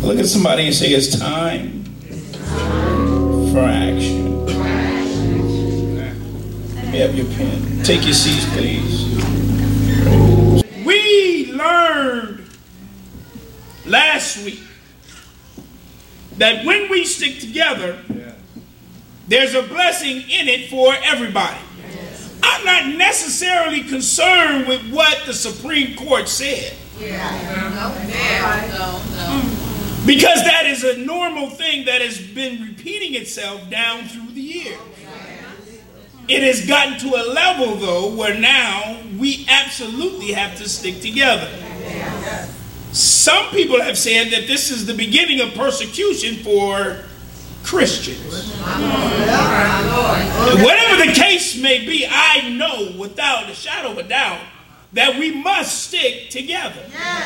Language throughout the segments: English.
Look at somebody and say, it's time for action. Let me have your pen. Take your seats, please. We learned last week that when we stick together, there's a blessing in it for everybody. I'm not necessarily concerned with what the Supreme Court said. Because that is a normal thing that has been repeating itself down through the years. It has gotten to a level, though, where now we absolutely have to stick together. Some people have said that this is the beginning of persecution for Christians. Whatever the case may be, I know without a shadow of a doubt that we must stick together.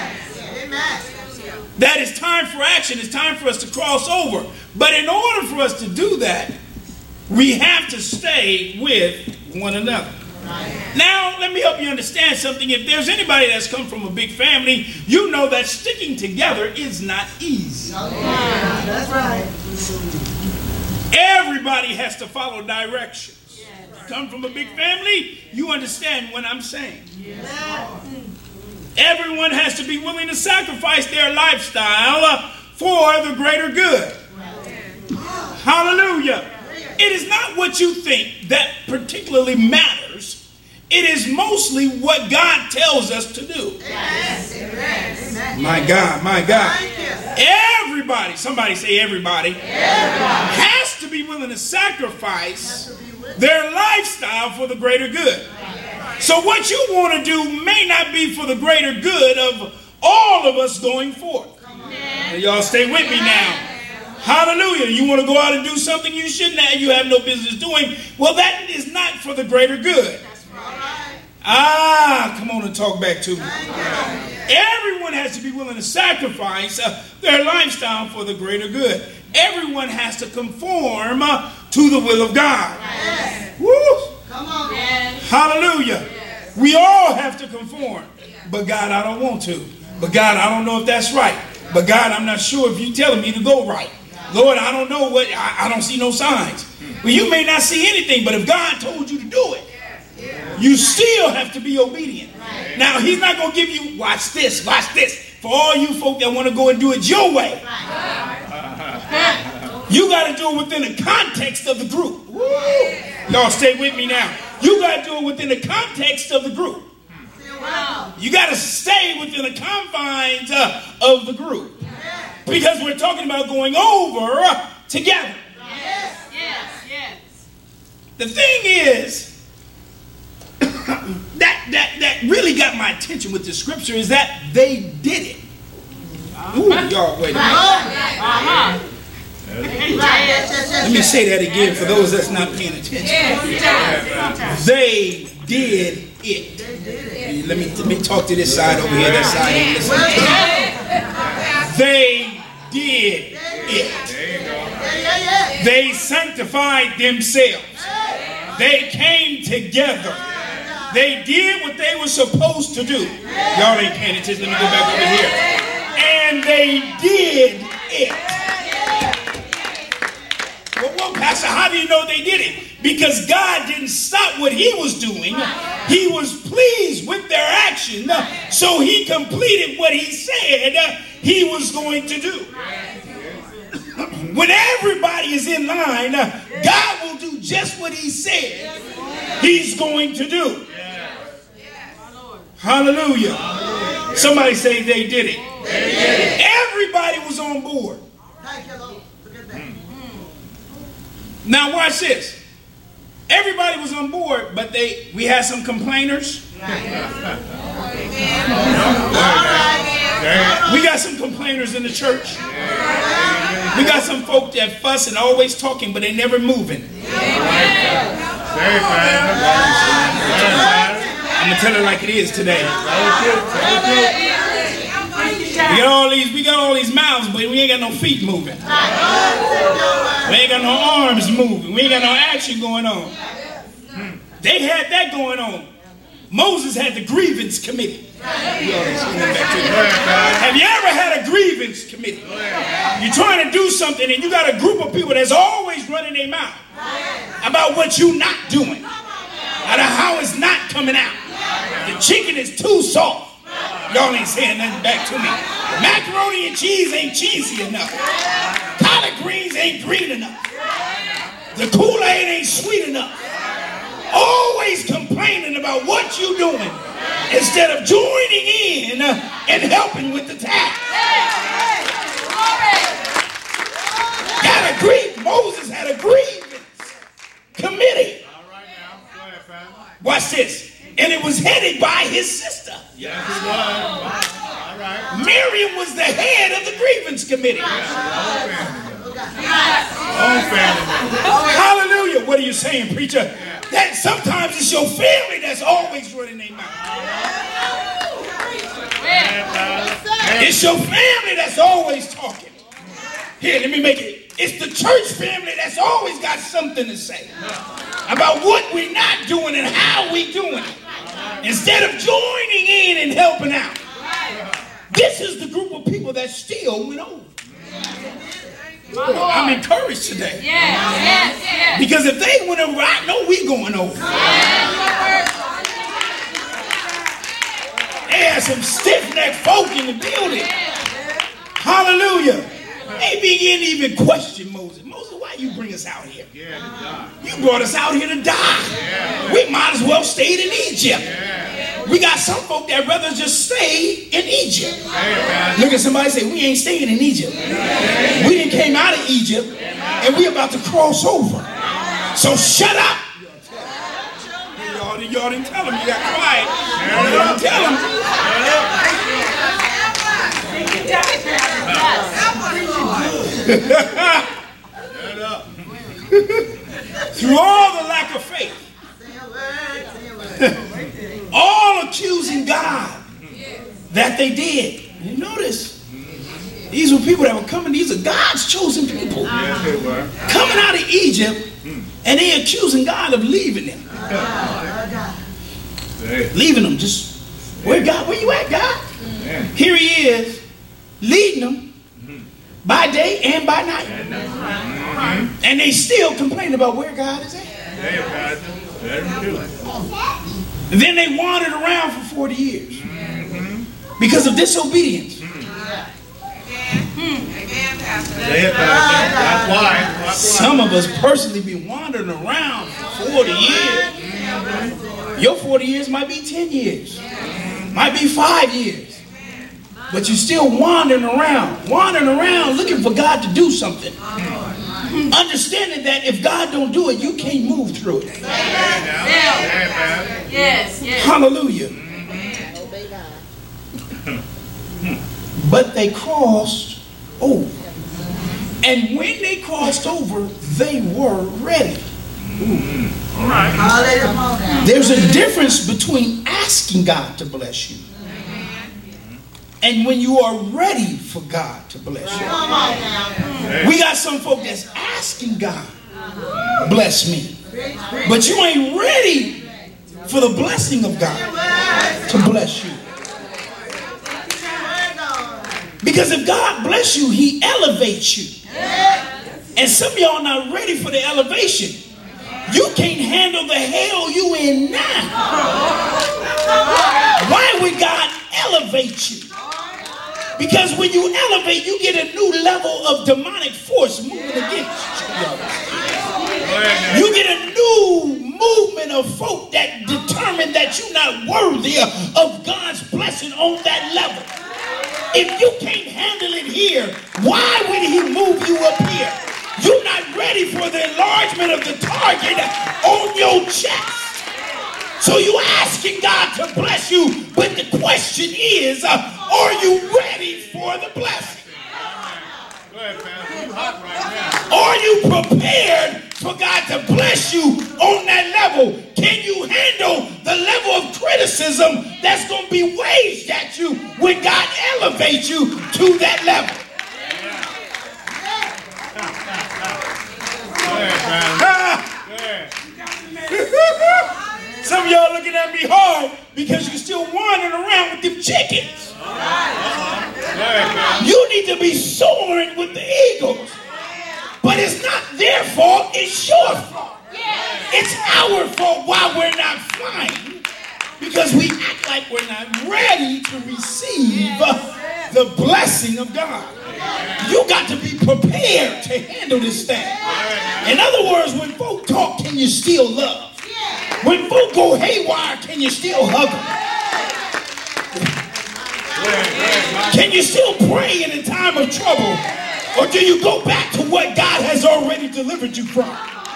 That it's time for action. It's time for us to cross over. But in order for us to do that, we have to stay with one another. Now, let me help you understand something. If there's anybody that's come from a big family, you know that sticking together is not easy. That's right. Everybody has to follow directions. You come from a big family, you understand what I'm saying. Everyone has to be willing to sacrifice their lifestyle for the greater good. Hallelujah. It is not what you think that particularly matters. It is mostly what God tells us to do. My God, my God. Everybody, somebody say everybody, has to be willing to sacrifice their lifestyle for the greater good. So what you want to do may not be for the greater good of all of us going forth. Y'all stay with me now. Hallelujah. You want to go out and do something you shouldn't have, you have no business doing. Well, that is not for the greater good. Come on and talk back to me. Everyone has to be willing to sacrifice their lifestyle for the greater good. Everyone has to conform to the will of God. Woo! Come on. Hallelujah. We all have to conform. But God, I don't want to. But God, I don't know if that's right. But God, I'm not sure if you're telling me to go right. Lord, I don't know what, I don't see no signs. Well, you may not see anything, but if God told you to do it, you still have to be obedient. Now, he's not going to give you, watch this, for all you folk that want to go and do it your way. You got to do it within the context of the group. Woo. Y'all stay with me now. You got to do it within the context of the group. You got to stay within the confines of the group. Because we're talking about going over together. The thing is, that really got my attention with the scripture is that they did it. Ooh, y'all, wait a minute. Let me say that again for those that's not paying attention. They did it. Let me talk to this side over here, that side. They did it. They sanctified themselves. They came together. They did what they were supposed to do. Y'all ain't paying attention. Let me go back over here. And they did it. Well, Pastor, how do you know they did it? Because God didn't stop what he was doing. He was pleased with their action. So he completed what he said he was going to do. When everybody is in line, God will do just what he said he's going to do. Hallelujah. Somebody say they did it. Everybody was on board. Now watch this. Everybody was on board, but we had some complainers. We got some complainers in the church. We got some folk that fuss and always talking, but they never moving. I'm gonna tell it like it is today. We got all these mouths, but we ain't got no feet moving. We ain't got no arms moving. We ain't got no action going on. They had that going on. Moses had the grievance committee. Have you ever had a grievance committee? You're trying to do something and you got a group of people that's always running their mouth about what you're not doing, about how it's not coming out. The chicken is too soft. Y'all ain't saying nothing back to me. Macaroni and cheese ain't cheesy enough. Collard greens ain't green enough. The Kool-Aid ain't sweet enough. Always complaining about what you're doing instead of joining in and helping with the task. Moses had a grievance committee. Watch this. And it was headed by his sister. Yes, it was. All right. Miriam was the head of the grievance committee. Hallelujah. What are you saying, preacher? That sometimes it's your family that's always running their mouth. It's your family that's always talking. Here, let me make it. It's the church family that's always got something to say about what we're not doing and how we doing it, instead of joining in and helping out. This is the group of people that still went over. I'm encouraged today. Yes. Because if they went over, I know we going over. They had some stiff-necked folk in the building. Hallelujah. They begin to even question Moses. Moses, why you bring us out here? You brought us out here to die. We might as well stayed in Egypt. We got some folk that rather just stay in Egypt. Look at somebody say, we ain't staying in Egypt. We didn't came out of Egypt and we about to cross over. So shut up. Y'all didn't tell him. You got quiet. Y'all didn't tell him. Through all the lack of faith, all accusing God that they did. You notice, these were people that were coming, these are God's chosen people. Coming out of Egypt, and they accusing God of leaving them. Leaving them, just, where you at, God? Here he is, leading them by day and by night. And they still complain about where God is at. And then they wandered around for 40 years because of disobedience. That's why. Some of us personally been wandering around for 40 years. Your 40 years might be 10 years. Might be 5 years. But you're still wandering around looking for God to do something. Understanding that if God don't do it, you can't move through it. Yes. Hallelujah. But they crossed over. And when they crossed over, they were ready. All right. There's a difference between asking God to bless you and when you are ready for God to bless you. We got some folk that's asking God, bless me. But you ain't ready for the blessing of God to bless you. Because if God bless you, he elevates you. And some of y'all not ready for the elevation. You can't handle the hell you in now. Why would God elevate you? Because when you elevate, you get a new level of demonic force moving against you. You get a new movement of folk that determine that you're not worthy of God's blessing on that level. If you can't handle it here, why would he move you up here? You're not ready for the enlargement of the target on your chest. So you're asking God to bless you, but the question is, are you ready for the blessing? Are you prepared for God to bless you on that level? Can you handle the level of criticism that's going to be waged at you when God elevates you to that level? Some of y'all looking at me hard because you're still wandering around with them chickens. You need to be soaring with the eagles. But it's not their fault, it's your fault. It's our fault why we're not flying. Because we act like we're not ready to receive the blessing of God. You got to be prepared to handle this thing. In other words, when folk talk, can you still love? When folk go haywire, can you still hug them? Can you still pray in a time of trouble? Or do you go back to what God has already delivered you from?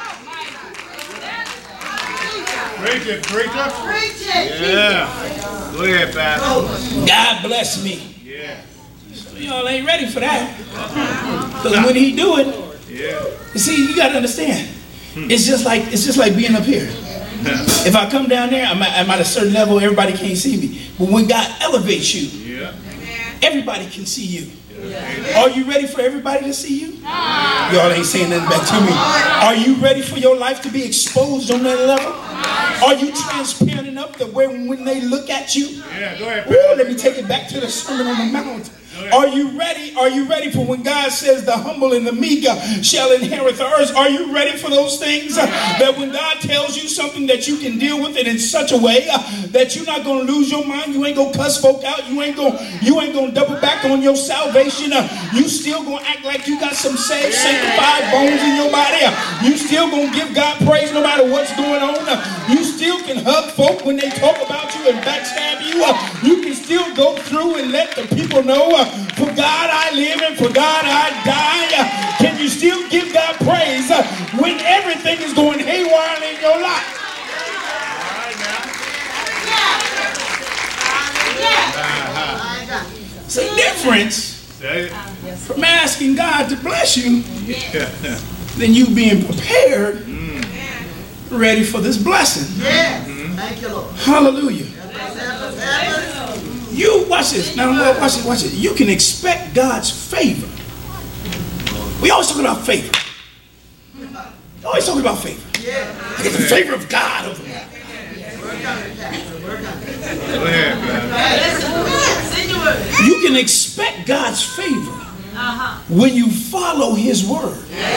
Preach it, preacher. Preach it. Yeah. Go ahead, Pastor. God bless me. Yeah. So y'all ain't ready for that. Because when he do it, you see, you got to understand. It's just like being up here. If I come down there, I'm at a certain level, everybody can't see me. But when God elevates you, everybody can see you. Are you ready for everybody to see you? Y'all ain't saying nothing back to me. Are you ready for your life to be exposed on that level? Are you transparent enough that when they look at you, Go ahead. ooh, let me take it back to the Sermon on the Mount. Are you ready? Are you ready for when God says the humble and the meek shall inherit the earth? Are you ready for those things? That when God tells you something that you can deal with it in such a way that you're not going to lose your mind. You ain't going to cuss folk out. You ain't going to double back on your salvation. You still going to act like you got some saved, sanctified bones in your body. You still going to give God praise no matter what's going on. You still can hug folk when they talk about you and backstab you. You can still go through and let the people know, for God I live and for God I die. Can you still give God praise when everything is going haywire in your life? It's a difference from asking God to bless you than you being prepared, ready for this blessing. Thank you, Lord. Hallelujah. You watch this. Now watch it. You can expect God's favor. We always talk about favor. Always talking about favor. I get the favor of God over me. Go ahead, Pastor. You can expect God's favor when you follow his word.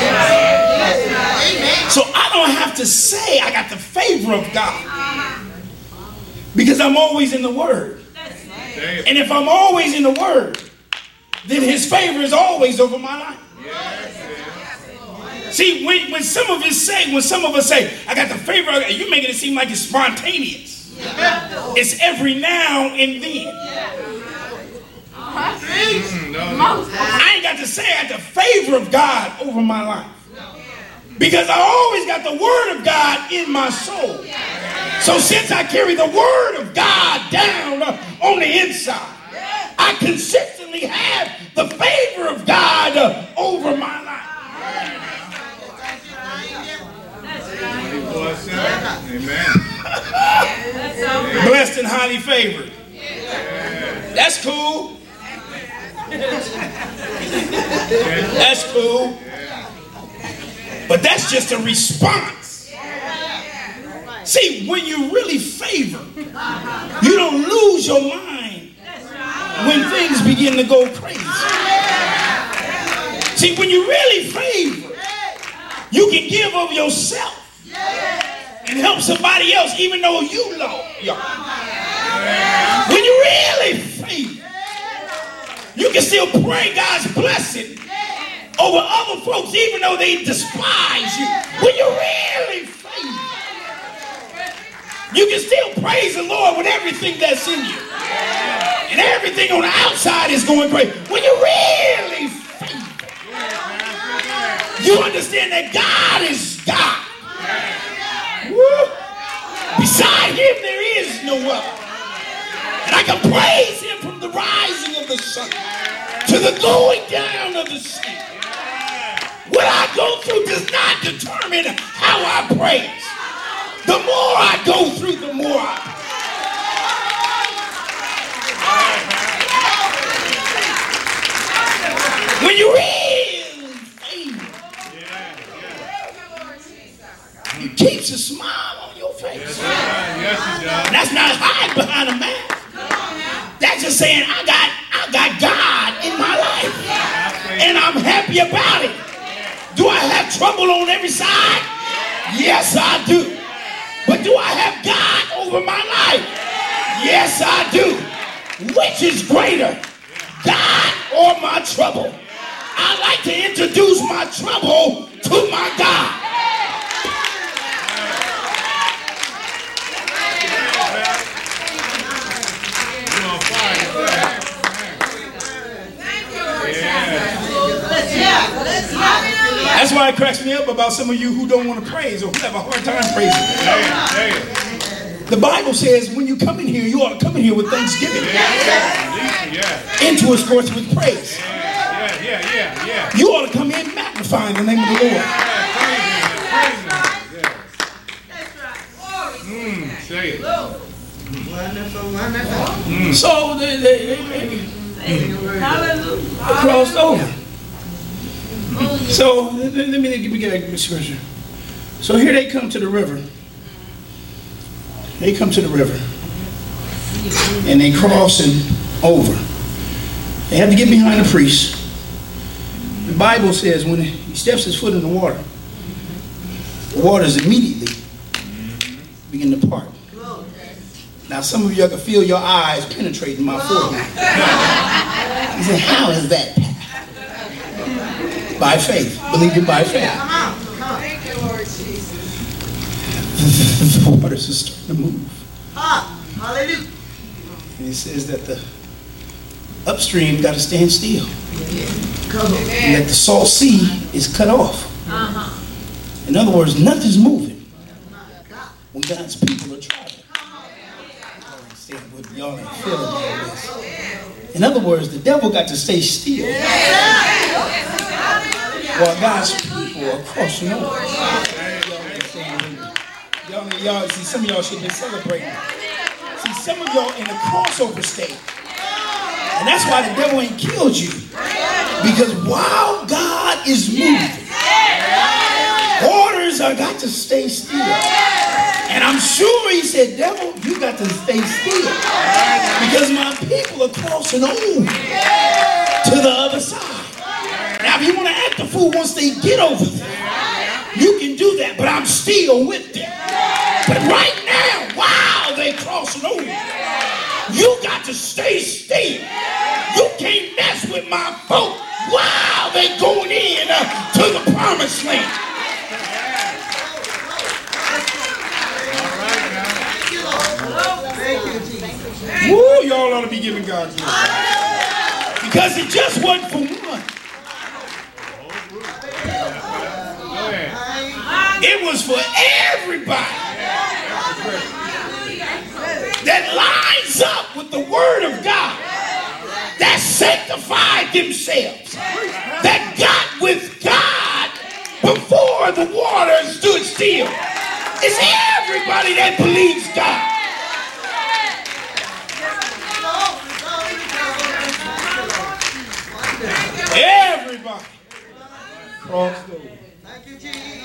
So I don't have to say I got the favor of God because I'm always in the word. And if I'm always in the word, then his favor is always over my life. See, when some of us say, I got the favor of God, you making it seem like it's spontaneous. It's every now and then. I ain't got to say I got the favor of God over my life. Because I always got the word of God in my soul. So since I carry the word of God down on the inside, I consistently have the favor of God over my life. Amen. Blessed and highly favored. That's cool. That's cool. But that's just a response. See, when you really favor, you don't lose your mind when things begin to go crazy. See, when you really favor, you can give of yourself and help somebody else even though you low. When you really favor, you can still pray God's blessing over other folks even though they despise you. When you really favor, you can still praise the Lord with everything that's in you. And everything on the outside is going great. When you really favor, you understand that God is God. Woo. Beside him there is no other. And I can praise him from the rising of the sun to the going down of the sea. What I go through does not determine how I praise. The more I go through, the more I praise. When you really favor, it keeps a smile on your face. Yes, he does. That's not hiding behind a mask. That's just saying I got God in my life. And I'm happy about it. Do I have trouble on every side? Yes, I do. But do I have God over my life? Yes, I do. Which is greater, God or my trouble? I like to introduce my trouble to my God. That's why it cracks me up about some of you who don't want to praise or who have a hard time praising. The Bible says when you come in here, you ought to come in here with thanksgiving. Into his courts with praise. You ought to come in magnifying the name of the Lord. Say it. So they crossed over. So let me get a scripture. So here they come to the river. They come to the river. And they crossing over. They have to get behind the priest. The Bible says when he steps his foot in the waters immediately begin to part. Now some of you can feel your eyes penetrating my forehead. You say, how is that? By faith. Believing by faith. Thank you, Lord Jesus. The waters are starting to move. Hallelujah. And it says that the upstream got to stand still. And that the salt sea is cut off. In other words, nothing's moving when God's people are traveling. Y'all ain't feeling all this. In other words, the devil got to stay still while God's people are crossing over. Y'all see, some of y'all should be celebrating. See, some of y'all in the crossover state. And that's why the devil ain't killed you. Because while God is moving, orders are got to stay still. And I'm sure he said, devil, you got to stay still. Because my people are crossing over to the other side. Now, if you want to act the fool once they get over there, you can do that, but I'm still with them. But right now, while they're crossing over, you got to stay still. You can't mess with my folk while they're going in to the promised land. Woo, y'all ought to be giving God glory. Because it just wasn't for one. It was for everybody that lines up with the word of God, that sanctified themselves, that got with God before the water stood still. It's everybody that believes God. Everybody crossed over. Thank you, Jesus.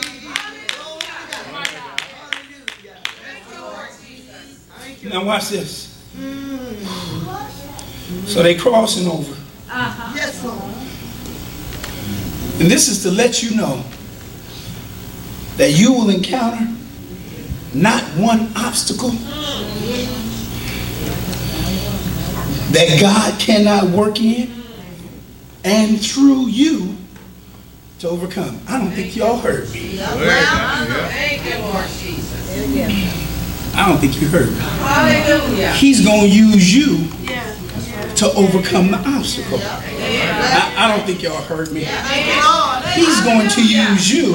Now watch this. So they crossing over. Yes, Lord. And this is to let you know that you will encounter not one obstacle that God cannot work in and through you to overcome. I don't think y'all heard me. Thank you, Lord Jesus. I don't think you heard me. Hallelujah. He's going to use you to overcome the obstacle. I don't think y'all heard me. He's going to use you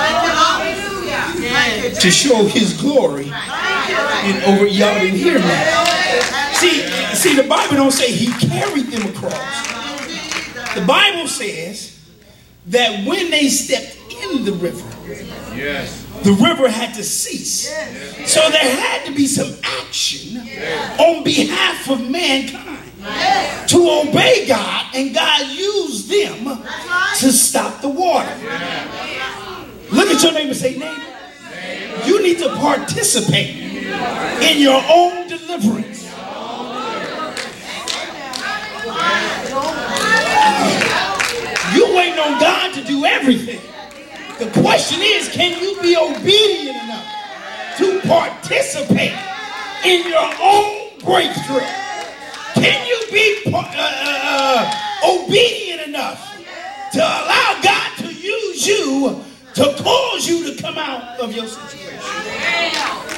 to show his glory. And over, y'all didn't hear me. See, the Bible don't say he carried them across. The Bible says that when they stepped in the river, the river had to cease. So there had to be some action on behalf of mankind to obey God, and God used them to stop the water. Look at your neighbor and say, neighbor, You need to participate in your own deliverance. You waiting on God to do everything. The question is, can you be obedient enough to participate in your own breakthrough? Can you be obedient enough to allow God to use you to cause you to come out of your situation?